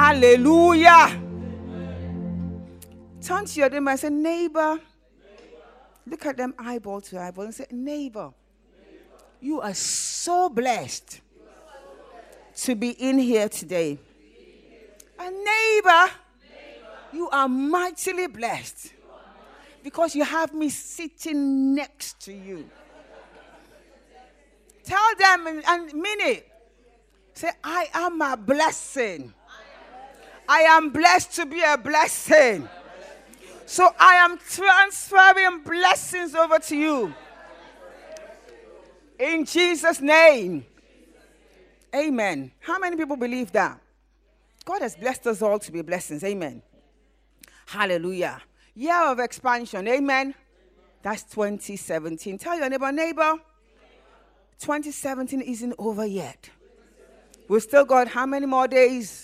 Hallelujah. Turn to your neighbor and say, neighbor. Look at them eyeball to eyeball and say, neighbor, you are so blessed to be in here today. And neighbor, you are mightily blessed because you have me sitting next to you. Tell them and mean it. Say, I am a blessing. I am blessed to be a blessing. So I am transferring blessings over to you. In Jesus' name. Amen. How many people believe that? God has blessed us all to be blessings. Amen. Hallelujah. Year of expansion. Amen. That's 2017. Tell your neighbor, 2017 isn't over yet. We've still got how many more days?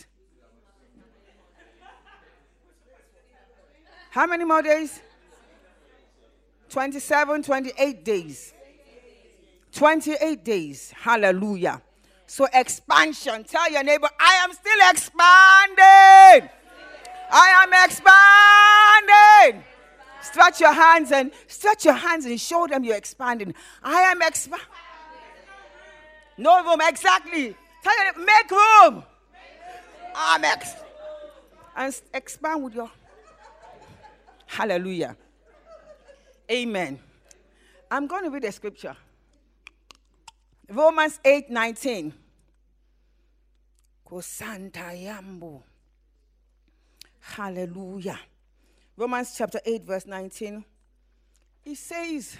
How many more days? 27, 28 days. 28 days. Hallelujah. So expansion. Tell your neighbor, I am still expanding. I am expanding. Stretch your hands and show them you're expanding. I am expanding. No room, exactly. Tell your neighbor, make room. And expand with your. Hallelujah. Amen. I'm going to read a scripture. Romans 8:19. Kosantayambo. Hallelujah. Romans chapter 8 verse 19. It says,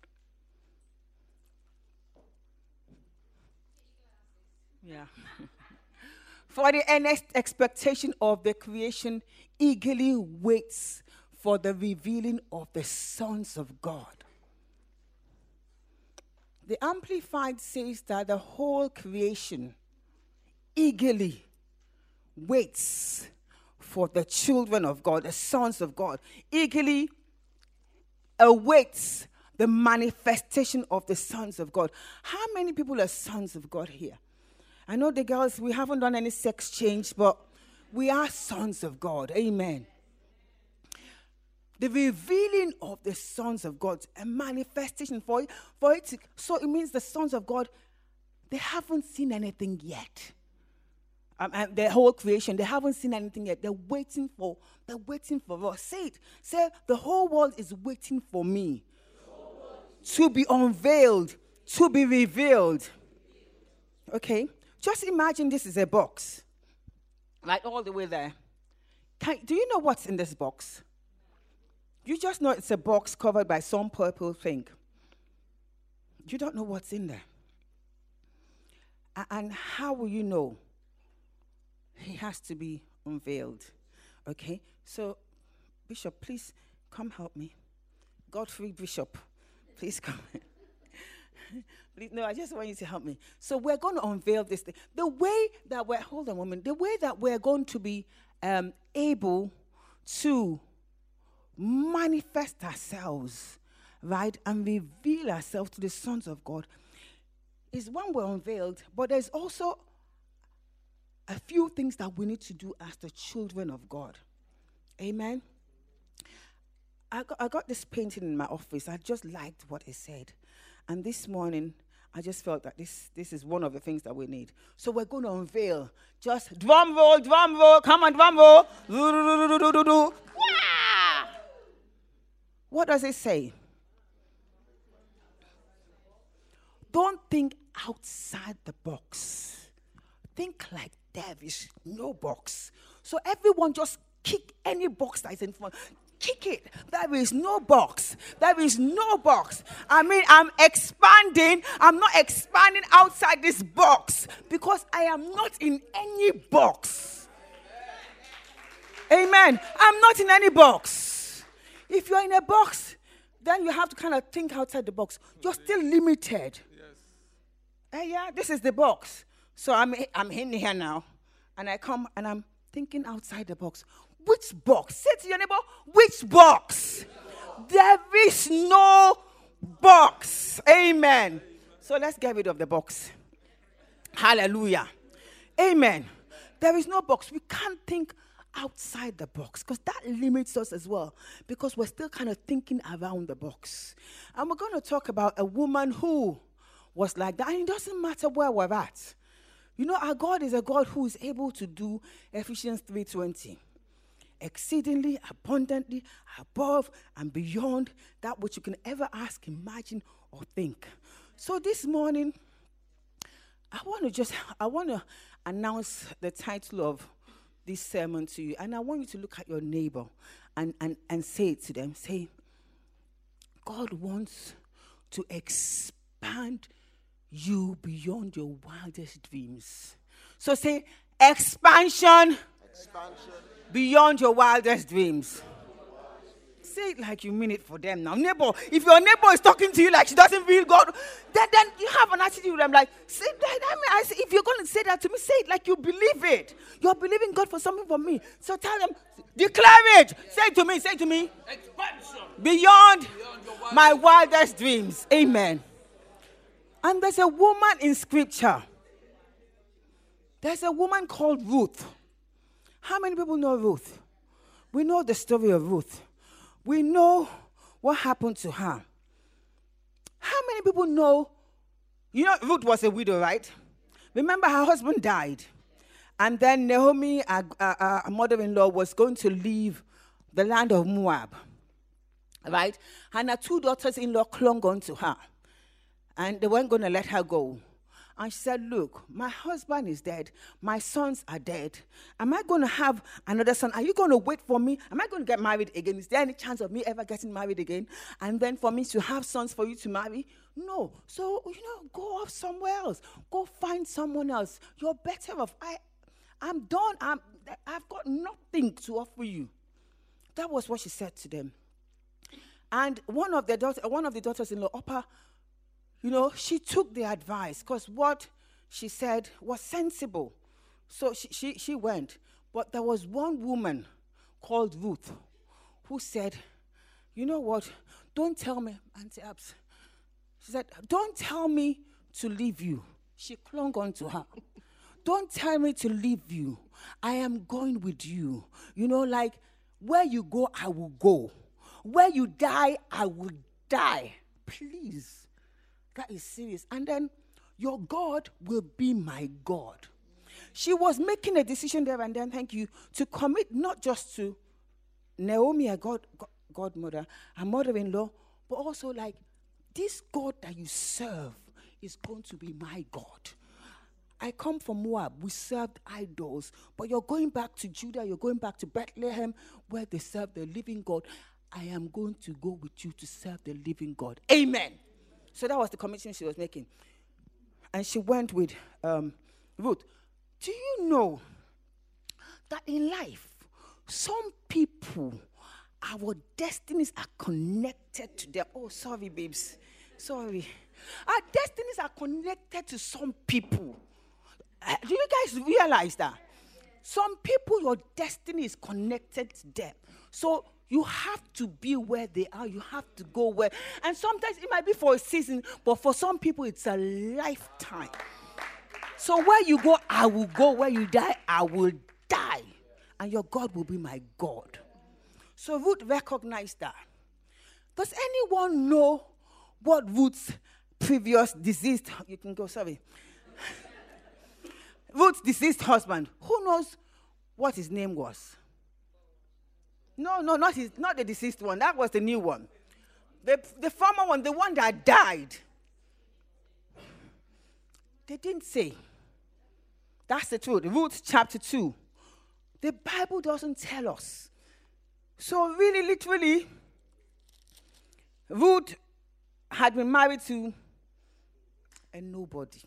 for the earnest expectation of the creation eagerly waits for the revealing of the sons of God. The Amplified says that the whole creation eagerly waits for the children of God, the sons of God, eagerly awaits the manifestation of the sons of God. How many people are sons of God here? I know the girls, we haven't done any sex change, but we are sons of God. Amen. The revealing of the sons of God, a manifestation for it. So it means the sons of God, they haven't seen anything yet. And the whole creation, they haven't seen anything yet. They're waiting for us. Say it. Say, the whole world is waiting for me to be unveiled, to be revealed. Okay? Just imagine this is a box. Right, all the way there. Do you know what's in this box? You just know it's a box covered by some purple thing. You don't know what's in there. And how will you know? He has to be unveiled. Okay? So, Bishop, please come help me. Godfrey Bishop, please come. Please, no, I just want you to help me. So we're going to unveil this thing. The way that we're going to be able to manifest ourselves, right, and reveal ourselves to the sons of God is when we're unveiled, but there's also a few things that we need to do as the children of God. Amen. I got this painting in my office. I just liked what it said. And this morning, I just felt that this is one of the things that we need. So we're going to unveil. Just drum roll, come on, drum roll. Wow! What does it say? Don't think outside the box. Think like there is no box. So everyone just kick any box that is in front. Kick it. There is no box. There is no box. I mean, I'm expanding. I'm not expanding outside this box because I am not in any box. Amen. I'm not in any box. If you're in a box, then you have to kind of think outside the box. You're still limited. Yes. Yeah, this is the box. So I'm in here now, and I come and I'm thinking outside the box. Which box? Say to your neighbor, which box? There is no box. Amen. So let's get rid of the box. Hallelujah. Amen. There is no box. We can't think outside the box because that limits us as well, because we're still kind of thinking around the box. And we're going to talk about a woman who was like that. And it doesn't matter where we're at. You know, our God is a God who is able to do Ephesians 3:20. Exceedingly, abundantly, above and beyond that which you can ever ask, imagine, or think. So this morning, I want to announce the title of this sermon to you. And I want you to look at your neighbor and say it to them. Say, God wants to expand you beyond your wildest dreams. So say, expansion. Beyond your wildest dreams. Say it like you mean it for them now. Neighbor, if your neighbor is talking to you like she doesn't feel God, then you have an attitude with them like, say that. If you're going to say that to me, say it like you believe it. You're believing God for something from me. So tell them, declare it. Say it to me. Expansion. Beyond my wildest dreams. Amen. And there's a woman in scripture. There's a woman called Ruth. How many people know Ruth? We know the story of Ruth. We know what happened to her. How many people know, Ruth was a widow, right? Remember, her husband died. And then Naomi, her mother-in-law, was going to leave the land of Moab, right? And her 2 daughters-in-law clung on to her. And they weren't going to let her go. And she said, look, my husband is dead. My sons are dead. Am I going to have another son? Are you going to wait for me? Am I going to get married again? Is there any chance of me ever getting married again? And then for me to have sons for you to marry? No. So, go off somewhere else. Go find someone else. You're better off. I'm done. I've got nothing to offer you. That was what she said to them. And one of the daughters-in-law, Oprah, she took the advice because what she said was sensible. So she went. But there was one woman called Ruth who said, you know what? Don't tell me, Auntie Abs. She said, don't tell me to leave you. She clung on to her. Don't tell me to leave you. I am going with you. Like where you go, I will go. Where you die, I will die. Please. That is serious. And then your God will be my God. She was making a decision there and then, thank you, to commit not just to Naomi, her godmother, her mother-in-law, but also like, this God that you serve is going to be my God. I come from Moab. We served idols. But you're going back to Judah. You're going back to Bethlehem where they serve the living God. I am going to go with you to serve the living God. Amen. So that was the commitment she was making. And she went with Ruth. Do you know that in life, some people, our destinies are connected to them? Oh, sorry, babes. Sorry. Our destinies are connected to some people. Do you guys realize that? Some people, your destiny is connected to them. So you have to be where they are. You have to go where. And sometimes it might be for a season, but for some people, it's a lifetime. So where you go, I will go. Where you die, I will die. And your God will be my God. So Ruth recognized that. Does anyone know what Ruth's previous deceased, you can go, sorry. Ruth's deceased husband, who knows what his name was? No, not the deceased one. That was the new one. The former one, the one that died. They didn't say. That's the truth. Ruth chapter 2. The Bible doesn't tell us. So really, literally, Ruth had been married to a nobody.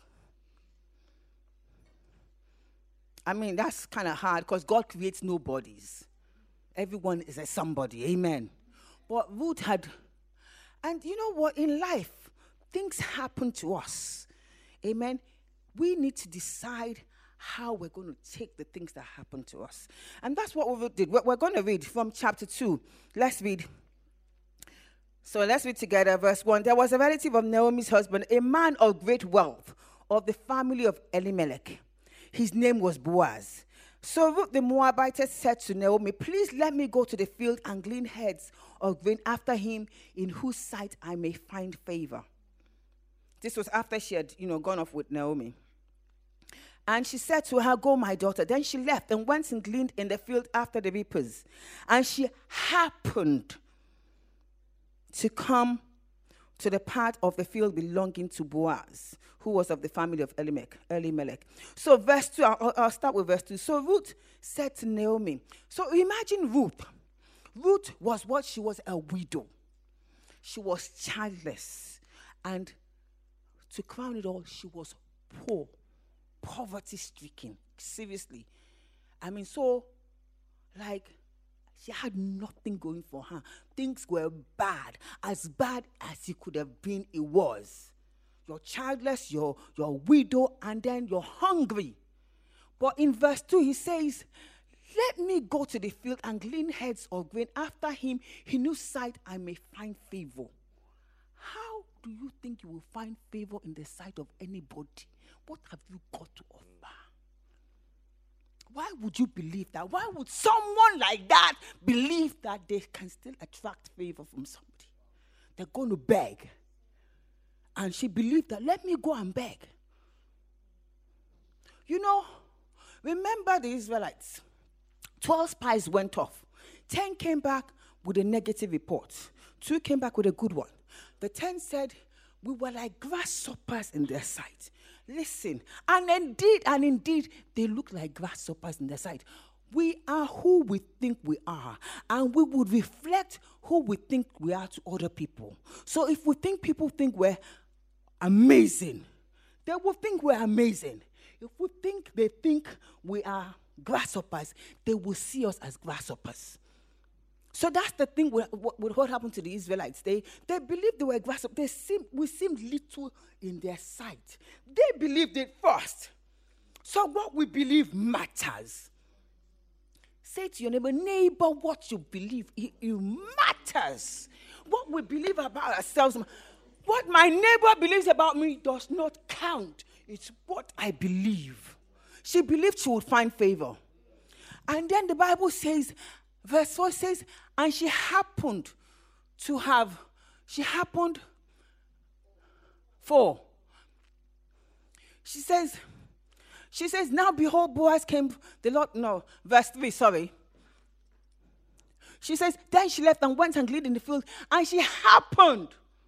I mean, that's kind of hard because God creates nobodies. Everyone is a somebody. Amen. But Ruth had, and you know what? In life, things happen to us. Amen. We need to decide how we're going to take the things that happen to us. And that's what we did. We're going to read from chapter 2. Let's read. So let's read together verse 1. There was a relative of Naomi's husband, a man of great wealth, of the family of Elimelech. His name was Boaz. So Ruth the Moabitess said to Naomi, please let me go to the field and glean heads of grain after him, in whose sight I may find favor. This was after she had, gone off with Naomi. And she said to her, go, my daughter. Then she left and went and gleaned in the field after the reapers. And she happened to come to the part of the field belonging to Boaz, who was of the family of Elimelech. So verse 2, I'll start with verse 2. So Ruth said to Naomi, so imagine Ruth. Ruth was what? She was a widow. She was childless. And to crown it all, she was poor, poverty-stricken. Seriously. She had nothing going for her. Things were bad. As bad as it could have been, it was. You're childless, you're a widow, and then you're hungry. But in verse 2, he says, let me go to the field and glean heads of grain after him, in whose sight I may find favor. How do you think you will find favor in the sight of anybody? What have you got to offer? Why would you believe that? Why would someone like that believe that they can still attract favor from somebody? They're going to beg. And she believed that, let me go and beg. Remember the Israelites. 12 spies went off. 10 came back with a negative report. 2 came back with a good one. The 10 said, we were like grasshoppers in their sight. Listen, and indeed, they look like grasshoppers in their sight. We are who we think we are, and we would reflect who we think we are to other people. So if we think people think we're amazing, they will think we're amazing. If we think they think we are grasshoppers, they will see us as grasshoppers. So that's the thing with what happened to the Israelites. They believed they were grasshoppers. We seemed little in their sight. They believed it first. So what we believe matters. Say to your neighbor, what you believe, it matters. What we believe about ourselves, what my neighbor believes about me does not count. It's what I believe. She believed she would find favor. And then the Bible says, verse 4 says, and she happened, She says, now behold, Boaz came, verse 3, sorry. She says, then she left and went and gleaned in the field, and she happened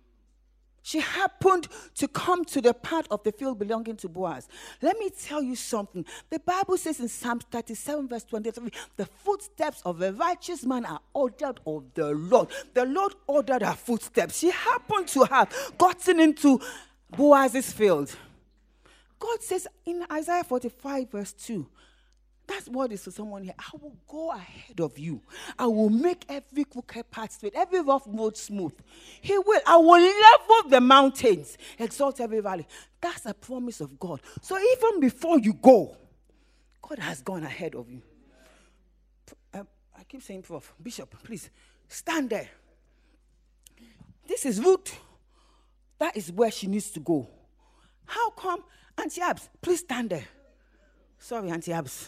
to come to the part of the field belonging to Boaz. Let me tell you something. The Bible says in Psalm 37, verse 23, the footsteps of a righteous man are ordered of the Lord. The Lord ordered her footsteps. She happened to have gotten into Boaz's field. God says in Isaiah 45, verse 2, that's what is for someone here. I will go ahead of you. I will make every crooked path straight, every rough road smooth. He will. I will level the mountains, exalt every valley. That's a promise of God. So even before you go, God has gone ahead of you. I keep saying, Prof, Bishop, please stand there. This is Ruth. That is where she needs to go. How come? Auntie Abs, please stand there. Sorry, Auntie Abs.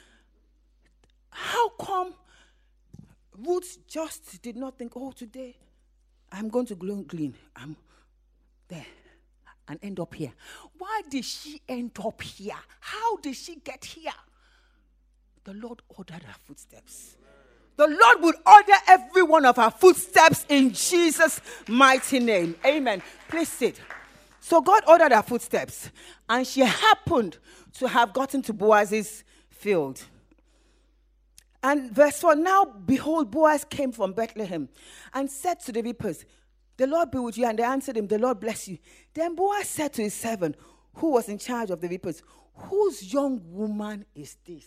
How come Ruth just did not think, today I'm going to glean. I'm there and end up here. Why did she end up here? How did she get here? The Lord ordered her footsteps. The Lord would order every one of our footsteps in Jesus' mighty name. Amen. Please sit. So God ordered her footsteps, and she happened to have gotten to Boaz's field. And verse 4, now behold, Boaz came from Bethlehem and said to the reapers, the Lord be with you. And they answered him, the Lord bless you. Then Boaz said to his servant, who was in charge of the reapers, whose young woman is this?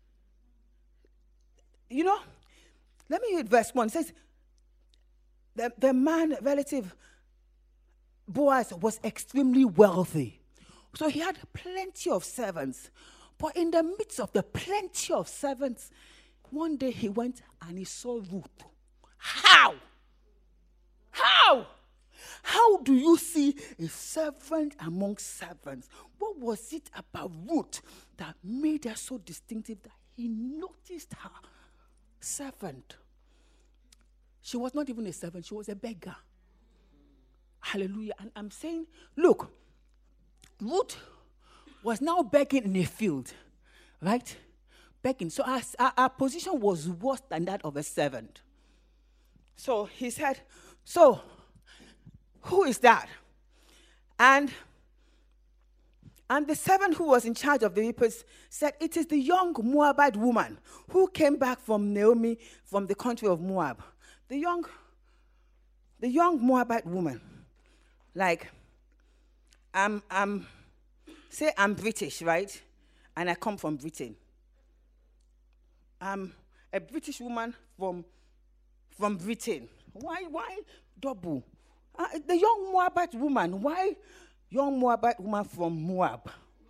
Let me read verse 1. It says, the man, relative, Boaz was extremely wealthy. So he had plenty of servants. But in the midst of the plenty of servants, one day he went and he saw Ruth. How? How do you see a servant among servants? What was it about Ruth that made her so distinctive that he noticed her servant. She was not even a servant, she was a beggar. Hallelujah. And I'm saying, look, Ruth was now begging in a field, right? Begging. So our position was worse than that of a servant. So he said, so who is that? And the servant who was in charge of the reapers said, it is the young Moabite woman who came back from Naomi from the country of Moab. The young Moabite woman. Like, say I'm British, right? And I come from Britain. I'm a British woman from Britain. Why double? The young Moabite woman. Why young Moabite woman from Moab?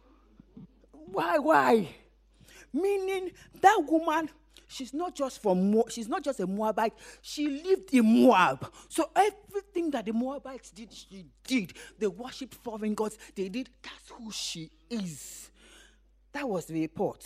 Why? Meaning that woman, she's not just a Moabite. She lived in Moab. So everything that the Moabites did, she did. They worshipped foreign gods. They did. That's who she is. That was the report.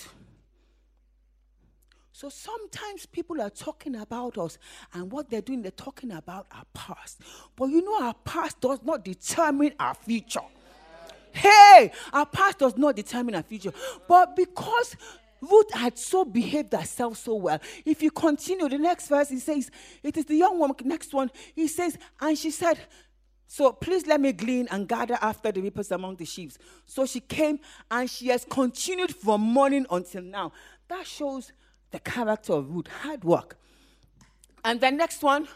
So sometimes people are talking about us, and what they're doing, they're talking about our past. But you know, our past does not determine our future. Hey, our past does not determine our future. But because Ruth had so behaved herself so well, if you continue, the next verse, he says, it is the young woman, next one, he says, and she said, so please let me glean and gather after the reapers among the sheaves. So she came, and she has continued from morning until now. That shows the character of Ruth, hard work. And the next one,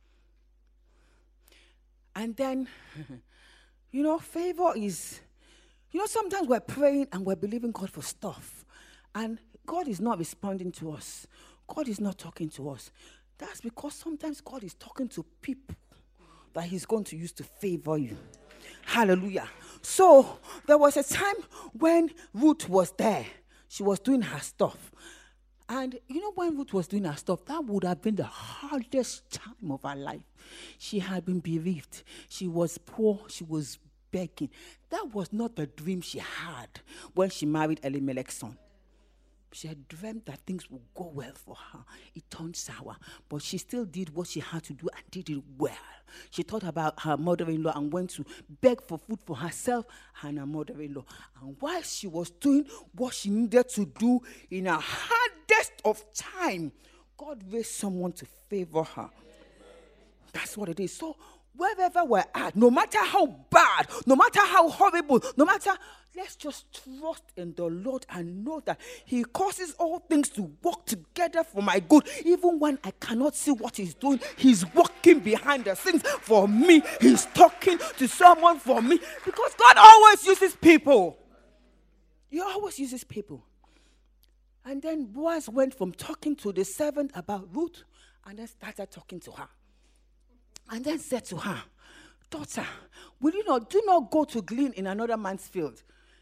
and then, favor is, sometimes we're praying and we're believing God for stuff, and God is not responding to us. God is not talking to us. That's because sometimes God is talking to people that he's going to use to favor you. Hallelujah. So there was a time when Ruth was there. She was doing her stuff. And when Ruth was doing her stuff, that would have been the hardest time of her life. She had been bereaved. She was poor. She was begging. That was not the dream she had when she married Elimelech's son. She had dreamt that things would go well for her. It turned sour. But she still did what she had to do and did it well. She thought about her mother-in-law and went to beg for food for herself and her mother-in-law. And while she was doing what she needed to do in her hardest of time, God raised someone to favor her. That's what it is. So wherever we're at, no matter how bad, no matter how horrible, let's just trust in the Lord and know that he causes all things to work together for my good. Even when I cannot see what he's doing, he's working behind the scenes for me. He's talking to someone for me, because God always uses people. He always uses people. And then Boaz went from talking to the servant about Ruth and then started talking to her. And then said to her, daughter, do not go to glean in another man's field,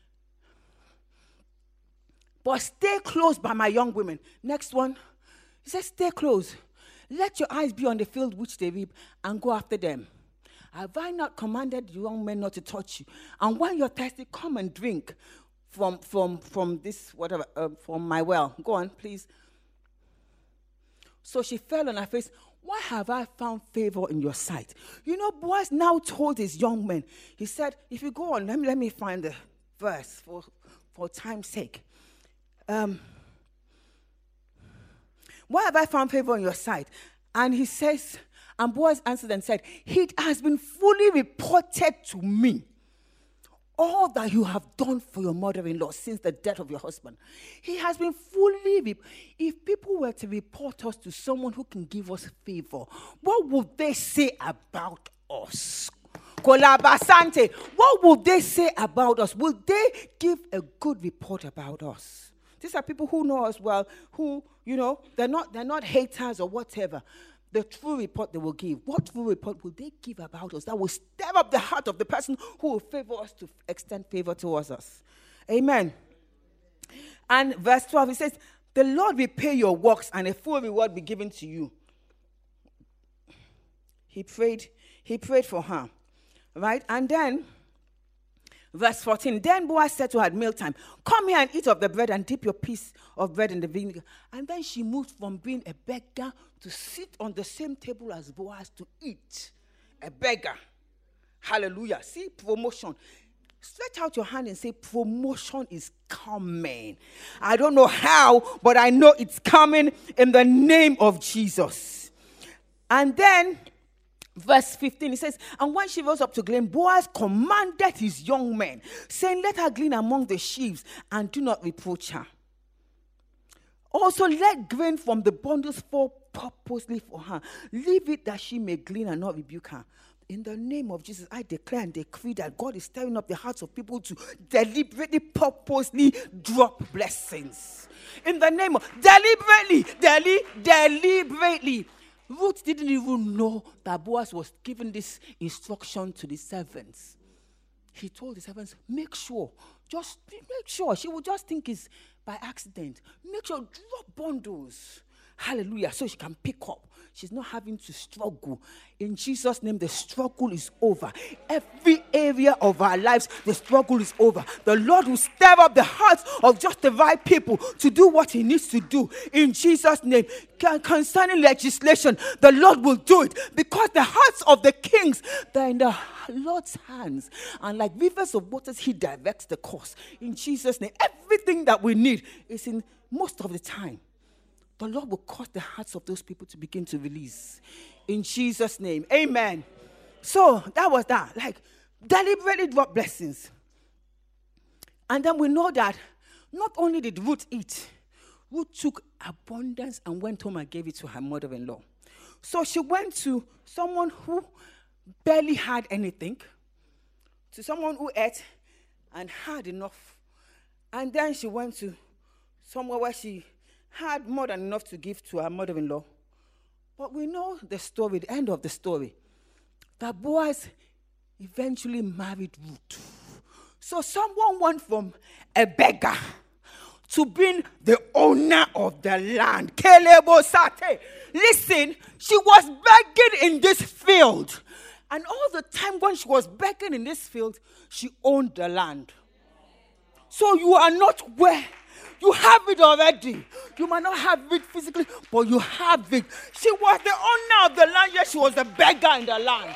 but stay close by my young women. Next one, he says, stay close. Let your eyes be on the field which they reap, and go after them. Have I not commanded the young men not to touch you? And when you're thirsty, come and drink from this, whatever, from my well. Go on, please. So she fell on her face. Why have I found favor in your sight? Boaz now told his young men. He said, if you go on, let me find the verse for time's sake. Why have I found favor in your sight? And he says, and Boaz answered and said, it has been fully reported to me all that you have done for your mother-in-law since the death of your husband. He has been fully. If people were to report us to someone who can give us favor, what would they say about us? Kolabasante. What would they say about us? Will they give a good report about us? These are people who know us well, who, they're not haters or whatever. The true report they will give. What true report will they give about us that will stir up the heart of the person who will favor us to extend favor towards us? Amen. And verse 12, it says, the Lord will pay your works and a full reward be given to you. He prayed for her. Right? And then, Verse 14, then Boaz said to her at mealtime, come here and eat of the bread and dip your piece of bread in the vinegar. And then she moved from being a beggar to sit on the same table as Boaz to eat. A beggar. Hallelujah. See, promotion. Stretch out your hand and say, promotion is coming. I don't know how, but I know it's coming in the name of Jesus. And then, verse 15, it says, and when she rose up to glean, Boaz commanded his young men, saying, let her glean among the sheaves and do not reproach her. Also, let grain from the bundles fall purposely for her. Leave it that she may glean and not rebuke her. In the name of Jesus, I declare and decree that God is stirring up the hearts of people to deliberately, purposely drop blessings. In the name of, deliberately. Ruth didn't even know that Boaz was giving this instruction to the servants. He told the servants, make sure. She would just think it's by accident. Make sure, drop bundles. Hallelujah. So she can pick up. She's not having to struggle. In Jesus' name, the struggle is over. Every area of our lives, the struggle is over. The Lord will stir up the hearts of just the right people to do what he needs to do. In Jesus' name, concerning legislation, the Lord will do it. Because the hearts of the kings, they're in the Lord's hands. And like rivers of waters, he directs the course. In Jesus' name, everything that we need is in most of the time. The Lord will cause the hearts of those people to begin to release. In Jesus' name. Amen. So that was that. Like, deliberately drop blessings. And then we know that not only did Ruth eat, Ruth took abundance and went home and gave it to her mother-in-law. So she went to someone who barely had anything, to someone who ate and had enough. And then she went to somewhere where she had more than enough to give to her mother-in-law. But we know the story, the end of the story, that Boaz eventually married Ruth. So someone went from a beggar to being the owner of the land. Listen, she was begging in this field. And all the time when she was begging in this field, she owned the land. So you are not where. You have it already. You might not have it physically, but you have it. She was the owner of the land, yet she was the beggar in the land.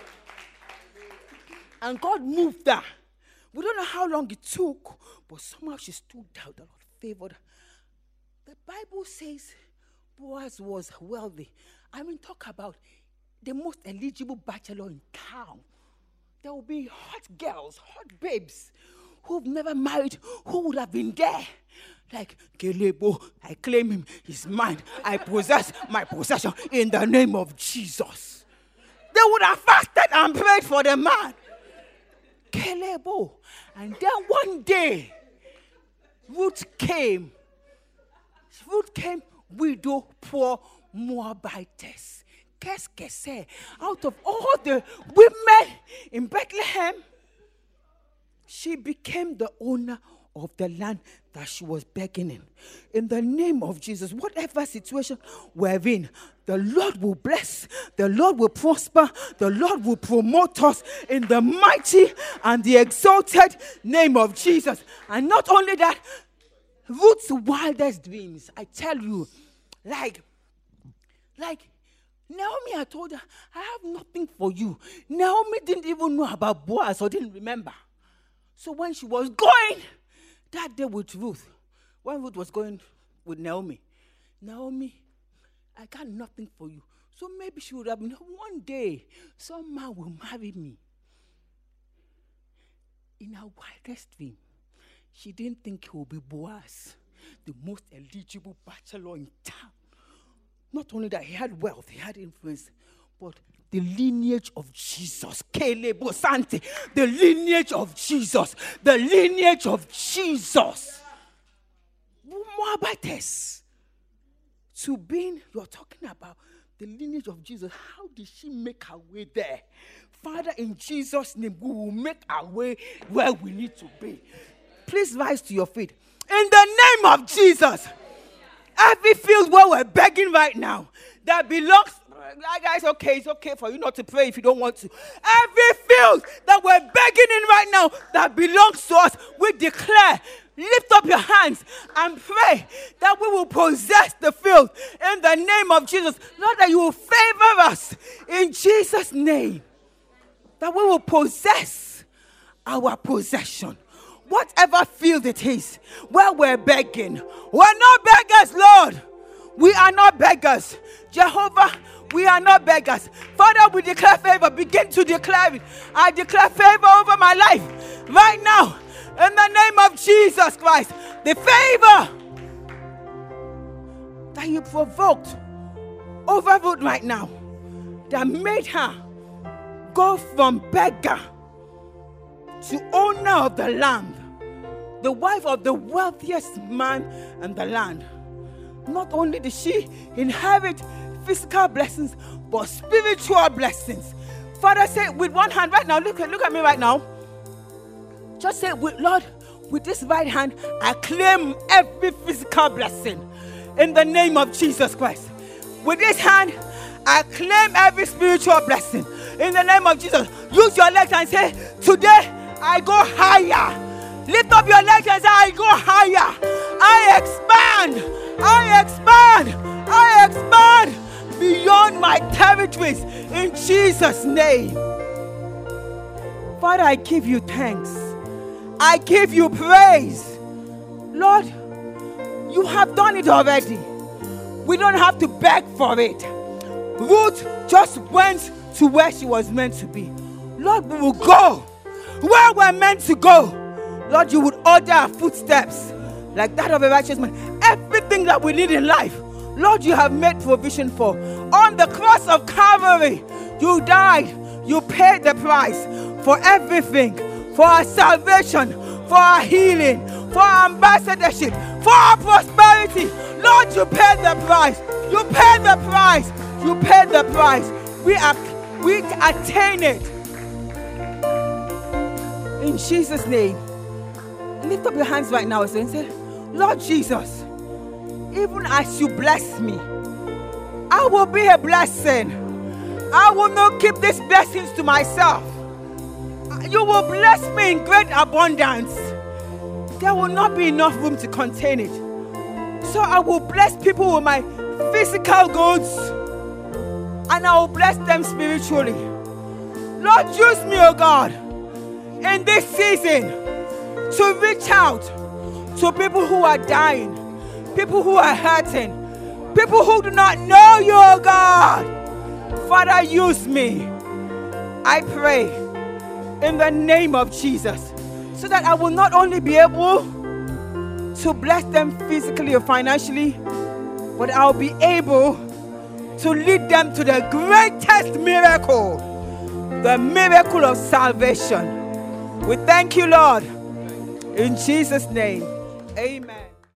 And God moved her. We don't know how long it took, but somehow she stood out. The Lord favored her. The Bible says Boaz was wealthy. I mean, talk about the most eligible bachelor in town. There will be hot girls, hot babes who've never married, who would have been there. Like, Kelebo, I claim him, he's mine. I possess my possession in the name of Jesus. They would have fasted and prayed for the man. Kelebo. And then one day, Ruth came. Widow, poor Moabitess. Qu'est-ce que c'est? Out of all the women in Bethlehem, she became the owner of the land that she was begging in the name of Jesus. Whatever situation we're in, the Lord will bless, the Lord will prosper, the Lord will promote us in the mighty and the exalted name of Jesus. And not only that, Ruth's wildest dreams, I tell you, like Naomi, I told her, I have nothing for you. Naomi didn't even know about Boaz or didn't remember. So when she was going that day with Ruth, when Ruth was going with Naomi, I got nothing for you. So maybe she would have been, one day, some man will marry me. In her wildest dream, she didn't think he would be Boaz, the most eligible bachelor in town. Not only that, he had wealth, he had influence, but the lineage of Jesus. Kelebo Sante. The lineage of Jesus. The lineage of Jesus. Moabitess. To being, you're talking about the lineage of Jesus. How did she make her way there? Father, in Jesus' name, we will make our way where we need to be. Please rise to your feet. In the name of Jesus. Every field where we're begging right now, that belongs Guys, okay, it's okay for you not to pray if you don't want to. Every field that we're begging in right now that belongs to us, we declare, lift up your hands and pray that we will possess the field in the name of Jesus. Lord, that you will favor us in Jesus' name. That we will possess our possession. Whatever field it is, where we're begging. We're not beggars, Lord. We are not beggars. Jehovah, we are not beggars. Father, we declare favor. Begin to declare it. I declare favor over my life right now. In the name of Jesus Christ. The favor that you provoked over Ruth right now, that made her go from beggar to owner of the land, the wife of the wealthiest man in the land. Not only did she inherit physical blessings, but spiritual blessings. Father, say with one hand right now, look at me right now. Just say, Lord, with this right hand, I claim every physical blessing in the name of Jesus Christ. With this hand, I claim every spiritual blessing in the name of Jesus. Use your legs and say, today I go higher. Lift up your legs and say, I go higher. I expand. I expand. I expand beyond my territories in Jesus' name. Father, I give you thanks. I give you praise. Lord, you have done it already. We don't have to beg for it. Ruth just went to where she was meant to be. Lord, we will go where we're meant to go. Lord, you would order our footsteps like that of a righteous man. Everything that we need in life, Lord, you have made provision for. On the cross of Calvary, you died. You paid the price for everything. For our salvation, for our healing, for our ambassadorship, for our prosperity. Lord, you paid the price. You paid the price. You paid the price. We attain it. In Jesus' name. Lift up your hands right now and say, Lord Jesus, even as you bless me, I will be a blessing. I will not keep these blessings to myself. You will bless me in great abundance. There will not be enough room to contain it. So I will bless people with my physical goods, and I will bless them spiritually. Lord, use me, oh God, in this season to reach out to people who are dying, people who are hurting, people who do not know you, oh God. Father, use me. I pray in the name of Jesus, so that I will not only be able to bless them physically or financially, but I'll be able to lead them to the greatest miracle, the miracle of salvation. We thank you, Lord, in Jesus' name. Amen.